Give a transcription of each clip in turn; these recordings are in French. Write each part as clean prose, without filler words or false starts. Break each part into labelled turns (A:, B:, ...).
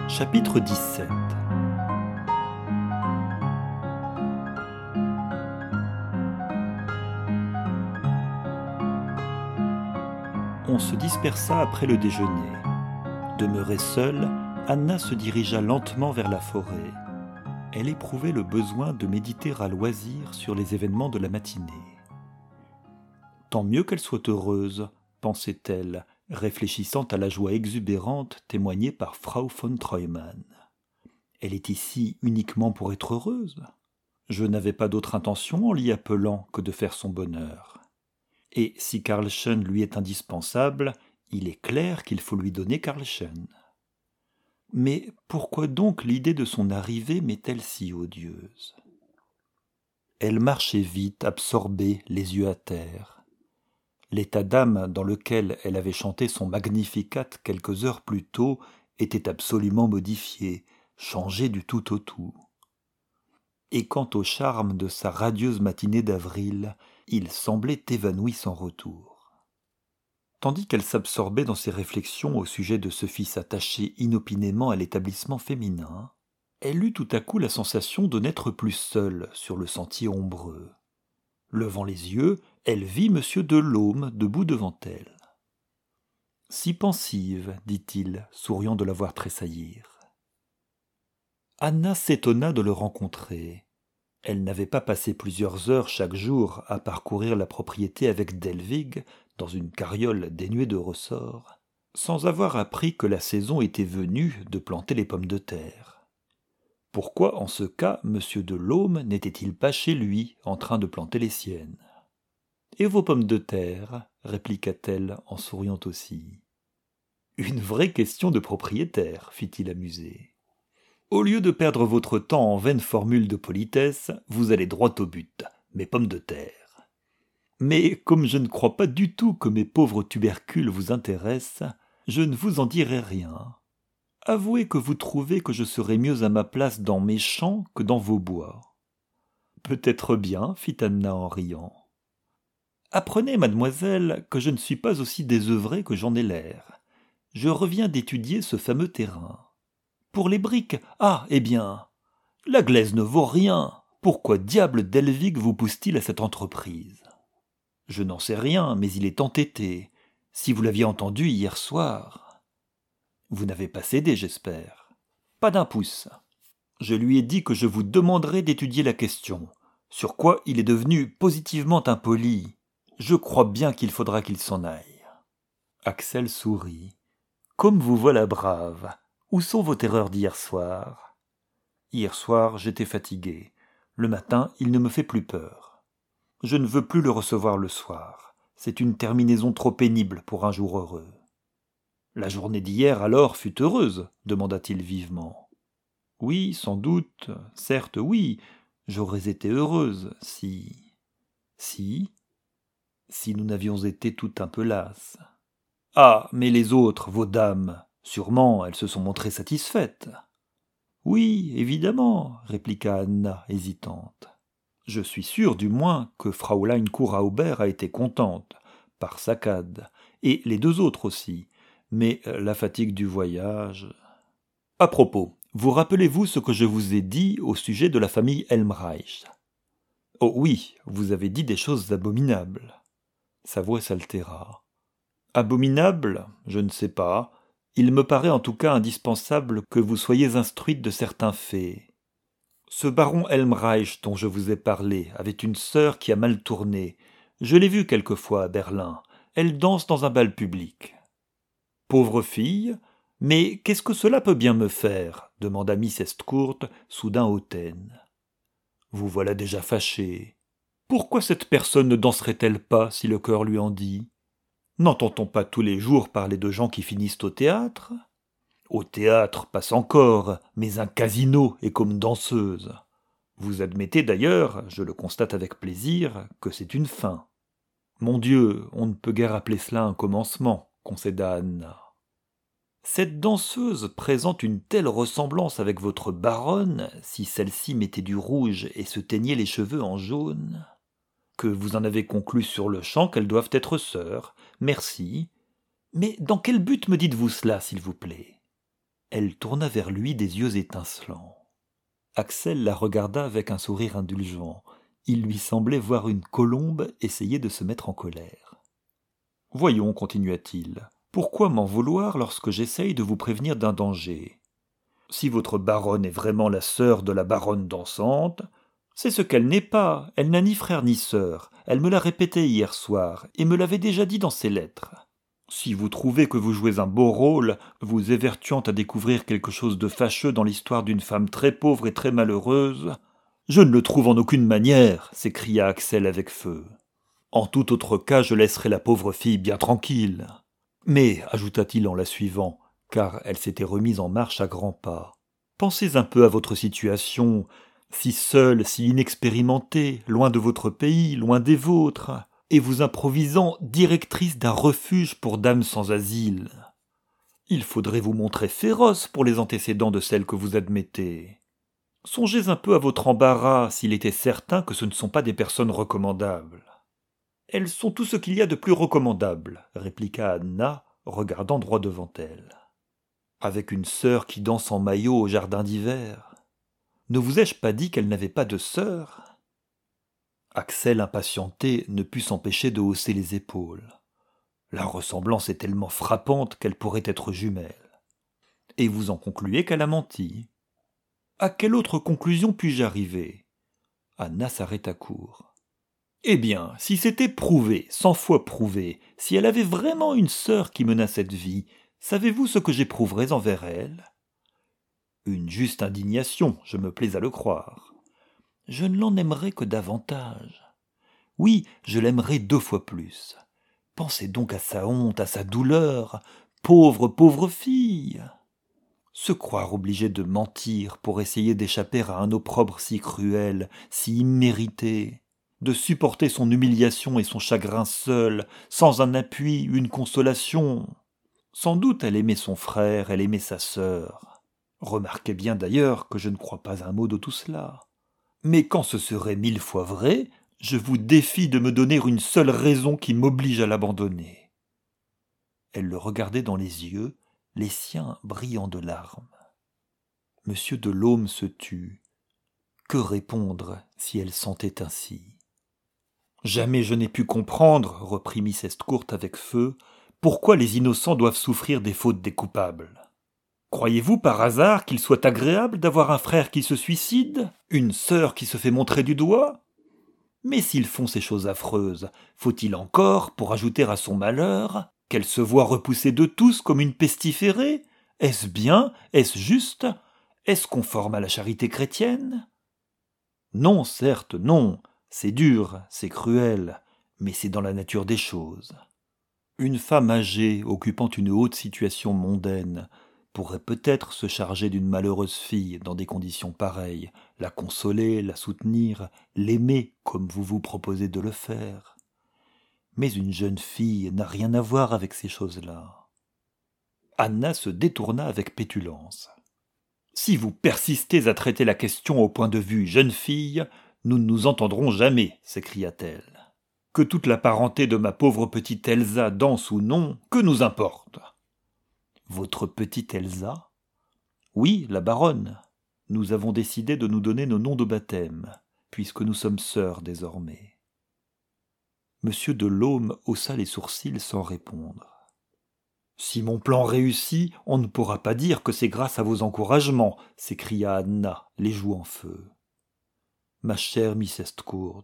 A: Chapitre 17. On se dispersa après le déjeuner. Demeurée seule, Anna se dirigea lentement vers la forêt. Elle éprouvait le besoin de méditer à loisir sur les événements de la matinée. Tant mieux qu'elle soit heureuse, pensait-elle, réfléchissant à la joie exubérante témoignée par Frau von Treumann. Elle est ici uniquement pour être heureuse. Je n'avais pas d'autre intention en l'y appelant que de faire son bonheur. Et si Karlchen lui est indispensable, il est clair qu'il faut lui donner Karlchen. Mais pourquoi donc l'idée de son arrivée m'est-elle si odieuse ? Elle marchait vite, absorbée, les yeux à terre. L'état d'âme dans lequel elle avait chanté son Magnificat quelques heures plus tôt était absolument modifié, changé du tout au tout. Et quant au charme de sa radieuse matinée d'avril, il semblait évanoui sans retour. Tandis qu'elle s'absorbait dans ses réflexions au sujet de ce fils attaché inopinément à l'établissement féminin, elle eut tout à coup la sensation de n'être plus seule sur le sentier ombreux. Levant les yeux, elle vit M. Delhomme debout devant elle. « Si pensive, dit-il, souriant de la voir tressaillir. » Anna s'étonna de le rencontrer. Elle n'avait pas passé plusieurs heures chaque jour à parcourir la propriété avec Delvig, dans une carriole dénuée de ressorts, sans avoir appris que la saison était venue de planter les pommes de terre. Pourquoi, en ce cas, M. Delhomme n'était-il pas chez lui, en train de planter les siennes ? « Et vos pommes de terre » répliqua-t-elle en souriant aussi. « Une vraie question de propriétaire, fit-il amusé. Au lieu de perdre votre temps en vaines formules de politesse, vous allez droit au but, mes pommes de terre. Mais comme je ne crois pas du tout que mes pauvres tubercules vous intéressent, je ne vous en dirai rien. Avouez que vous trouvez que je serais mieux à ma place dans mes champs que dans vos bois. » « Peut-être bien, fit Anna en riant. « Apprenez, mademoiselle, que je ne suis pas aussi désœuvré que j'en ai l'air. Je reviens d'étudier ce fameux terrain. Pour les briques, eh bien, la glaise ne vaut rien. Pourquoi diable Delvig vous pousse-t-il à cette entreprise ? Je n'en sais rien, mais il est entêté. Si vous l'aviez entendu hier soir. Vous n'avez pas cédé, j'espère. Pas d'un pouce. Je lui ai dit que je vous demanderais d'étudier la question, sur quoi il est devenu positivement impoli. Je crois bien qu'il faudra qu'il s'en aille. Axel sourit. Comme vous voilà brave. Où sont vos terreurs d'hier soir ? Hier soir, j'étais fatigué. Le matin, il ne me fait plus peur. Je ne veux plus le recevoir le soir. C'est une terminaison trop pénible pour un jour heureux. La journée d'hier, alors, fut heureuse ? Demanda-t-il vivement. Oui, sans doute, certes, oui. J'aurais été heureuse si nous n'avions été tout un peu lasses. Ah, mais les autres, vos dames, sûrement, elles se sont montrées satisfaites. Oui, évidemment, répliqua Anna, hésitante. Je suis sûre, du moins, que Fraulein Kurauber a été contente, par saccade, et les deux autres aussi, mais la fatigue du voyage... À propos, vous rappelez-vous ce que je vous ai dit au sujet de la famille Helmreich ? Oh oui, vous avez dit des choses abominables. Sa voix s'altéra. Abominable ? Je ne sais pas. Il me paraît en tout cas indispensable que vous soyez instruite de certains faits. Ce baron Helmreich dont je vous ai parlé avait une sœur qui a mal tourné. Je l'ai vue quelquefois à Berlin. Elle danse dans un bal public. Pauvre fille, mais qu'est-ce que cela peut bien me faire ? Demanda Miss Estcourt, soudain hautaine. Vous voilà déjà fâché. Pourquoi cette personne ne danserait-elle pas si le cœur lui en dit ? N'entend-on pas tous les jours parler de gens qui finissent au théâtre ? Au théâtre passe encore, mais un casino est comme danseuse. Vous admettez d'ailleurs, je le constate avec plaisir, que c'est une fin. Mon Dieu, on ne peut guère appeler cela un commencement, concéda Anna. Cette danseuse présente une telle ressemblance avec votre baronne, si celle-ci mettait du rouge et se teignait les cheveux en jaune, que vous en avez conclu sur-le-champ qu'elles doivent être sœurs. Merci. Mais dans quel but me dites-vous cela, s'il vous plaît ? Elle tourna vers lui des yeux étincelants. Axel la regarda avec un sourire indulgent. Il lui semblait voir une colombe essayer de se mettre en colère. « Voyons, continua-t-il, pourquoi m'en vouloir lorsque j'essaye de vous prévenir d'un danger ? Si votre baronne est vraiment la sœur de la baronne dansante, c'est ce qu'elle n'est pas, elle n'a ni frère ni sœur, elle me l'a répété hier soir, et me l'avait déjà dit dans ses lettres. Si vous trouvez que vous jouez un beau rôle, vous évertuant à découvrir quelque chose de fâcheux dans l'histoire d'une femme très pauvre et très malheureuse, je ne le trouve en aucune manière, s'écria Axel avec feu. En tout autre cas, je laisserai la pauvre fille bien tranquille. Mais, ajouta-t-il en la suivant, car elle s'était remise en marche à grands pas, pensez un peu à votre situation, si seule, si inexpérimentée, loin de votre pays, loin des vôtres, et vous improvisant directrice d'un refuge pour dames sans asile. Il faudrait vous montrer féroce pour les antécédents de celles que vous admettez. Songez un peu à votre embarras s'il était certain que ce ne sont pas des personnes recommandables. Elles sont tout ce qu'il y a de plus recommandable, répliqua Anna, regardant droit devant elle. Avec une sœur qui danse en maillot au jardin d'hiver. Ne vous ai-je pas dit qu'elle n'avait pas de sœur ? Axel, impatienté, ne put s'empêcher de hausser les épaules. La ressemblance est tellement frappante qu'elle pourrait être jumelle. Et vous en concluez qu'elle a menti. À quelle autre conclusion puis-je arriver ? Anna s'arrêta court. Eh bien, si c'était prouvé, 100 fois prouvé, si elle avait vraiment une sœur qui menât cette vie, savez-vous ce que j'éprouverais envers elle ? Une juste indignation, je me plais à le croire. Je ne l'en aimerais que davantage. Oui, je l'aimerais 2 fois plus. Pensez donc à sa honte, à sa douleur. Pauvre fille ! Se croire obligée de mentir pour essayer d'échapper à un opprobre si cruel, si immérité, de supporter son humiliation et son chagrin seule, sans un appui, une consolation. Sans doute elle aimait son frère, elle aimait sa sœur. Remarquez bien d'ailleurs que je ne crois pas un mot de tout cela. Mais quand ce serait 1000 fois vrai, je vous défie de me donner une seule raison qui m'oblige à l'abandonner. Elle le regardait dans les yeux, les siens brillants de larmes. Monsieur de Laume se tut. Que répondre si elle sentait ainsi ? Jamais je n'ai pu comprendre, reprit Miss Estcourt avec feu, pourquoi les innocents doivent souffrir des fautes des coupables. Croyez-vous par hasard qu'il soit agréable d'avoir un frère qui se suicide, une sœur qui se fait montrer du doigt ? Mais s'ils font ces choses affreuses, faut-il encore, pour ajouter à son malheur, qu'elle se voie repoussée de tous comme une pestiférée ? Est-ce bien ? Est-ce juste ? Est-ce conforme à la charité chrétienne ? Non, certes, non. C'est dur, c'est cruel, mais c'est dans la nature des choses. Une femme âgée, occupant une haute situation mondaine, pourrait peut-être se charger d'une malheureuse fille dans des conditions pareilles, la consoler, la soutenir, l'aimer comme vous vous proposez de le faire. Mais une jeune fille n'a rien à voir avec ces choses-là. Anna se détourna avec pétulance. « Si vous persistez à traiter la question au point de vue jeune fille, nous ne nous entendrons jamais, s'écria-t-elle. Que toute la parenté de ma pauvre petite Elsa danse ou non, que nous importe ? Votre petite Elsa ? Oui, la baronne. Nous avons décidé de nous donner nos noms de baptême, puisque nous sommes sœurs désormais. Monsieur de Laume haussa les sourcils sans répondre. Si mon plan réussit, on ne pourra pas dire que c'est grâce à vos encouragements, s'écria Anna, les joues en feu. Ma chère Miss Estcourt.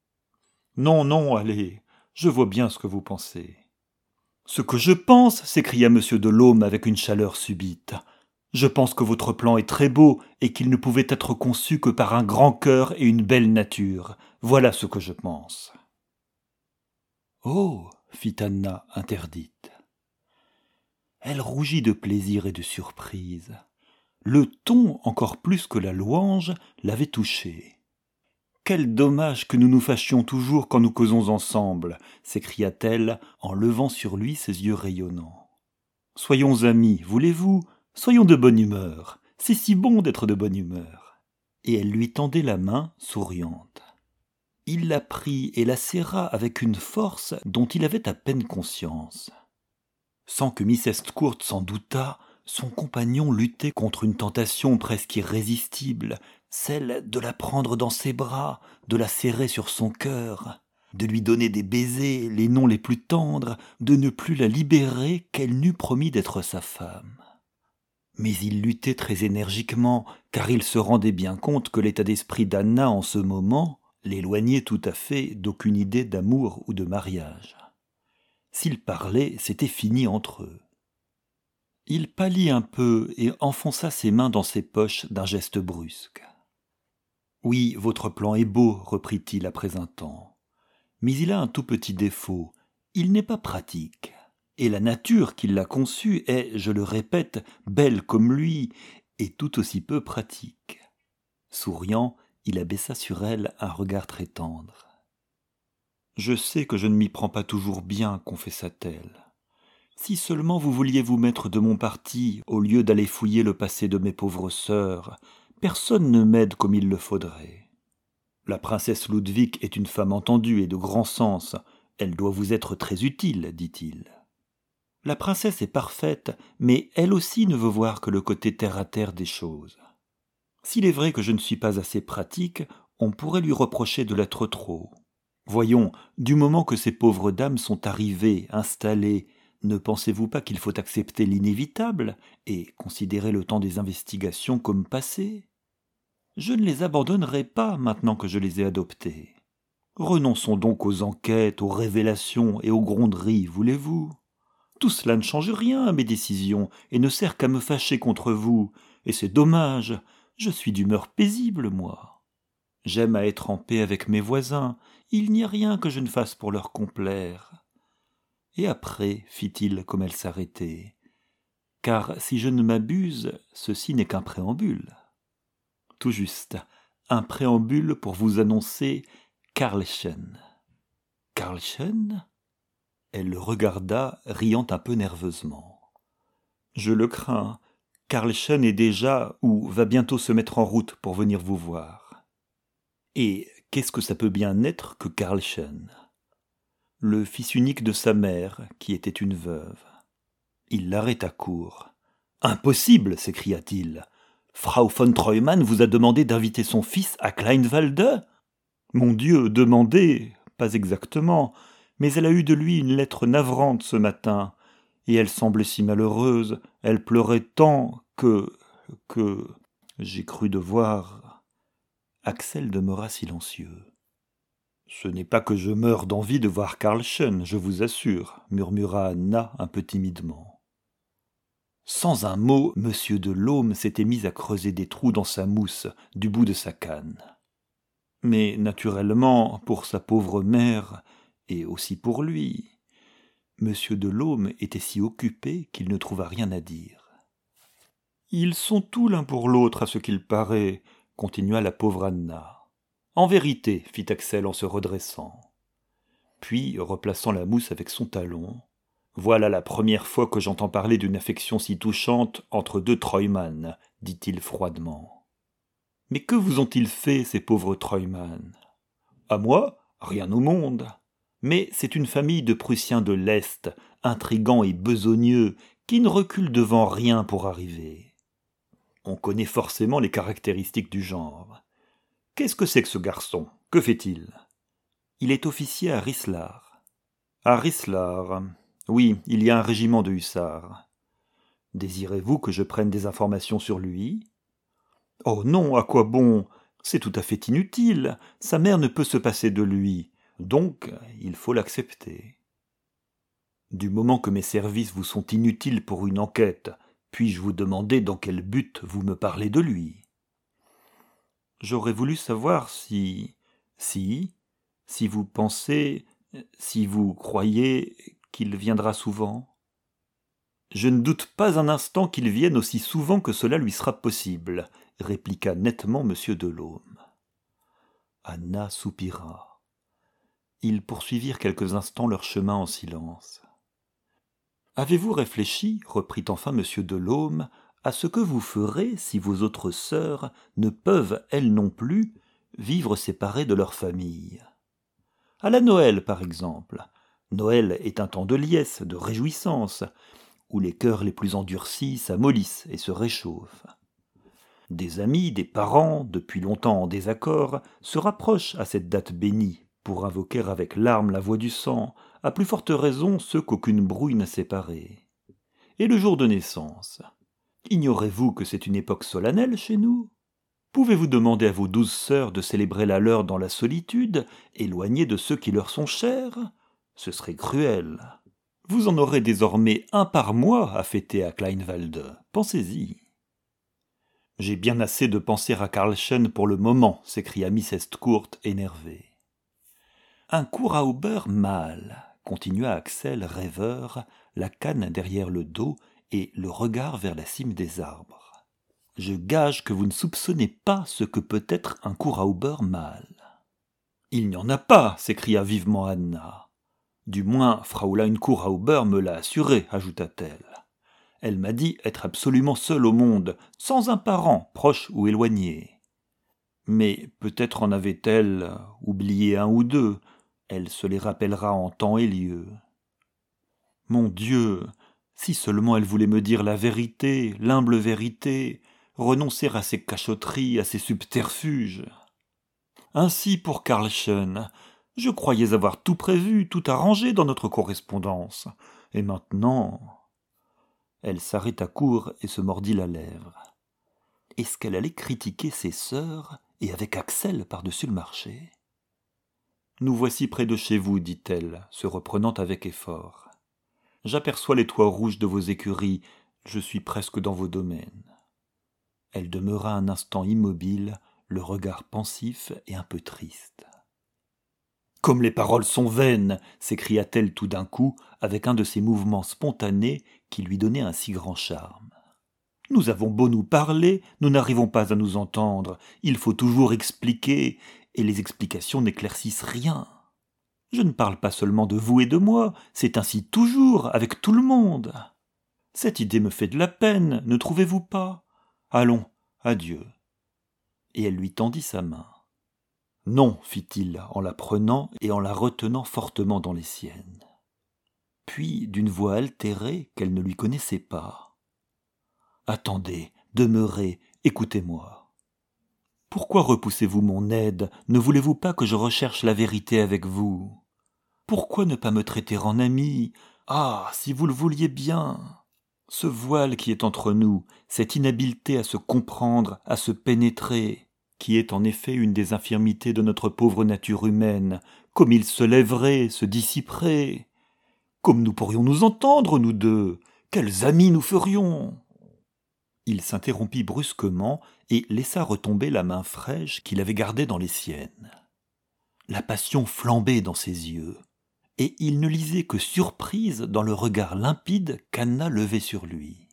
A: Non, non, allez, je vois bien ce que vous pensez. Ce que je pense, s'écria monsieur de Laume avec une chaleur subite. Je pense que votre plan est très beau et qu'il ne pouvait être conçu que par un grand cœur et une belle nature. Voilà ce que je pense. Oh, fit Anna interdite. Elle rougit de plaisir et de surprise. Le ton, encore plus que la louange, l'avait touchée. Quel dommage que nous nous fâchions toujours quand nous causons ensemble, s'écria-t-elle en levant sur lui ses yeux rayonnants. Soyons amis, voulez-vous ? Soyons de bonne humeur. C'est si bon d'être de bonne humeur. Et elle lui tendait la main, souriante. Il la prit et la serra avec une force dont il avait à peine conscience. Sans que Miss Estcourt s'en doutât, Son compagnon luttait contre une tentation presque irrésistible, celle de la prendre dans ses bras, de la serrer sur son cœur, de lui donner des baisers, les noms les plus tendres, de ne plus la libérer qu'elle n'eût promis d'être sa femme. Mais il luttait très énergiquement, car il se rendait bien compte que l'état d'esprit d'Anna en ce moment l'éloignait tout à fait d'aucune idée d'amour ou de mariage. S'ils parlaient, c'était fini entre eux. Il pâlit un peu et enfonça ses mains dans ses poches d'un geste brusque. « Oui, votre plan est beau, reprit-il après un temps. Mais il a un tout petit défaut, il n'est pas pratique. Et la nature qui l'a conçu est, je le répète, belle comme lui, et tout aussi peu pratique. » Souriant, il abaissa sur elle un regard très tendre. « Je sais que je ne m'y prends pas toujours bien, confessa-t-elle. Si seulement vous vouliez vous mettre de mon parti, au lieu d'aller fouiller le passé de mes pauvres sœurs, personne ne m'aide comme il le faudrait. La princesse Ludwig est une femme entendue et de grand sens, elle doit vous être très utile, dit-il. La princesse est parfaite, mais elle aussi ne veut voir que le côté terre-à-terre des choses. S'il est vrai que je ne suis pas assez pratique, on pourrait lui reprocher de l'être trop. Voyons, du moment que ces pauvres dames sont arrivées, installées, ne pensez-vous pas qu'il faut accepter l'inévitable et considérer le temps des investigations comme passé ? Je ne les abandonnerai pas maintenant que je les ai adoptées. Renonçons donc aux enquêtes, aux révélations et aux gronderies, voulez-vous ? Tout cela ne change rien à mes décisions et ne sert qu'à me fâcher contre vous, et c'est dommage, je suis d'humeur paisible, moi. J'aime à être en paix avec mes voisins, il n'y a rien que je ne fasse pour leur complaire. Et après, fit-il comme elle s'arrêtait, car si je ne m'abuse, ceci n'est qu'un préambule. Tout juste, un préambule pour vous annoncer Karlchen. Karlchen ? Elle le regarda, riant un peu nerveusement. Je le crains, Karlchen est déjà ou va bientôt se mettre en route pour venir vous voir. Et qu'est-ce que ça peut bien être que Karlchen ? Le fils unique de sa mère, qui était une veuve. Il l'arrêta court. « Impossible !» s'écria-t-il. « Frau von Treumann vous a demandé d'inviter son fils à Kleinwalde ? Mon Dieu, demandé, pas exactement, mais elle a eu de lui une lettre navrante ce matin, et elle semblait si malheureuse, elle pleurait tant que... j'ai cru devoir... » Axel demeura silencieux. « Ce n'est pas que je meure d'envie de voir Karlchen, je vous assure, » murmura Anna un peu timidement. Sans un mot, M. de Laume s'était mis à creuser des trous dans sa mousse, du bout de sa canne. Mais naturellement, pour sa pauvre mère, et aussi pour lui, M. de Laume était si occupé qu'il ne trouva rien à dire. « Ils sont tout l'un pour l'autre, à ce qu'il paraît, » continua la pauvre Anna. « En vérité, fit Axel en se redressant. Puis, replaçant la mousse avec son talon, « Voilà la première fois que j'entends parler d'une affection si touchante entre deux Treumann, dit-il froidement. Mais que vous ont-ils fait, ces pauvres Treumann ? À moi ? Rien au monde. Mais c'est une famille de Prussiens de l'Est, intrigants et besogneux, qui ne reculent devant rien pour arriver. On connaît forcément les caractéristiques du genre. Qu'est-ce que c'est que ce garçon ? Que fait-il ? Il est officier à Rislar. À Rislar. Oui, il y a un régiment de hussards. Désirez-vous que je prenne des informations sur lui ? Oh non, à quoi bon ? C'est tout à fait inutile. Sa mère ne peut se passer de lui. Donc, il faut l'accepter. Du moment que mes services vous sont inutiles pour une enquête, puis-je vous demander dans quel but vous me parlez de lui ? J'aurais voulu savoir si vous pensez, si vous croyez qu'il viendra souvent. Je ne doute pas un instant qu'il vienne aussi souvent que cela lui sera possible, répliqua nettement M. de Laume. Anna soupira. Ils poursuivirent quelques instants leur chemin en silence. Avez-vous réfléchi, reprit enfin M. de Laume, à ce que vous ferez si vos autres sœurs ne peuvent, elles non plus, vivre séparées de leur famille ? À la Noël, par exemple. Noël est un temps de liesse, de réjouissance. où les cœurs les plus endurcis s'amollissent et se réchauffent. Des amis, des parents, depuis longtemps en désaccord, se rapprochent à cette date bénie pour invoquer avec larmes la voix du sang, à plus forte raison ceux qu'aucune brouille n'a séparés. Et le jour de naissance, ignorez-vous que c'est une époque solennelle chez nous ? Pouvez-vous demander à vos 12 sœurs de célébrer la leur dans la solitude, éloignées de ceux qui leur sont chers ? Ce serait cruel. Vous en aurez désormais un par mois à fêter à Kleinwalde. Pensez-y. J'ai bien assez de penser à Karlchen pour le moment, s'écria Miss Estcourt, énervée. Un Kurauber mâle, continua Axel, rêveur, la canne derrière le dos et le regard vers la cime des arbres. Je gage que vous ne soupçonnez pas ce que peut être un Kurauber mâle. Il n'y en a pas, s'écria vivement Anna. Du moins, Fraulein Kurauber me l'a assuré, ajouta-t-elle. Elle m'a dit être absolument seule au monde, sans un parent, proche ou éloigné. Mais peut-être en avait-elle oublié un ou deux. Elle se les rappellera en temps et lieu. Mon Dieu, si seulement elle voulait me dire la vérité, l'humble vérité, renoncer à ses cachotteries, à ses subterfuges. Ainsi pour Karlchen, je croyais avoir tout prévu, tout arrangé dans notre correspondance. Et maintenant... Elle s'arrêta court et se mordit la lèvre. Est-ce qu'elle allait critiquer ses sœurs et avec Axel par-dessus le marché ? Nous voici près de chez vous, dit-elle, se reprenant avec effort. J'aperçois les toits rouges de vos écuries, je suis presque dans vos domaines. Elle demeura un instant immobile, le regard pensif et un peu triste. Comme les paroles sont vaines, s'écria-t-elle tout d'un coup, avec un de ces mouvements spontanés qui lui donnaient un si grand charme. Nous avons beau nous parler, nous n'arrivons pas à nous entendre. Il faut toujours expliquer, et les explications n'éclaircissent rien. Je ne parle pas seulement de vous et de moi, c'est ainsi toujours, avec tout le monde. Cette idée me fait de la peine, ne trouvez-vous pas ? Allons, adieu. Et elle lui tendit sa main. Non, fit-il, en la prenant et en la retenant fortement dans les siennes. Puis, d'une voix altérée qu'elle ne lui connaissait pas. Attendez, demeurez, écoutez-moi. Pourquoi repoussez-vous mon aide ? Ne voulez-vous pas que je recherche la vérité avec vous ? Pourquoi ne pas me traiter en ami ? Ah, si vous le vouliez bien ! Ce voile qui est entre nous, cette inhabileté à se comprendre, à se pénétrer, qui est en effet une des infirmités de notre pauvre nature humaine, comme il se lèverait, se dissiperait. Comme nous pourrions nous entendre, nous deux. Quels amis nous ferions ! Il s'interrompit brusquement et laissa retomber la main fraîche qu'il avait gardée dans les siennes. La passion flambait dans ses yeux, et il ne lisait que surprise dans le regard limpide qu'Anna levait sur lui.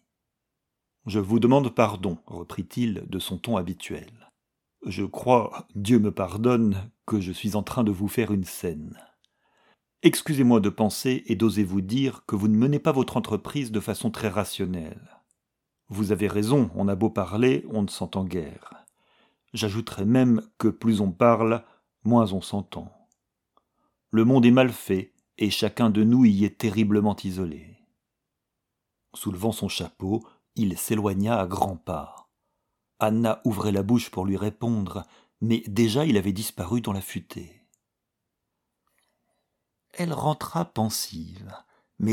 A: « Je vous demande pardon, reprit-il de son ton habituel. Je crois, Dieu me pardonne, que je suis en train de vous faire une scène. Excusez-moi de penser et d'oser vous dire que vous ne menez pas votre entreprise de façon très rationnelle. Vous avez raison, on a beau parler, on ne s'entend guère. J'ajouterais même que plus on parle, moins on s'entend. Le monde est mal fait, et chacun de nous y est terriblement isolé. » Soulevant son chapeau, il s'éloigna à grands pas. Anna ouvrait la bouche pour lui répondre, mais déjà il avait disparu dans la futaie. Elle rentra pensive,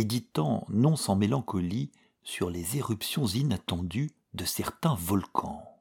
A: méditant non sans mélancolie sur les éruptions inattendues de certains volcans.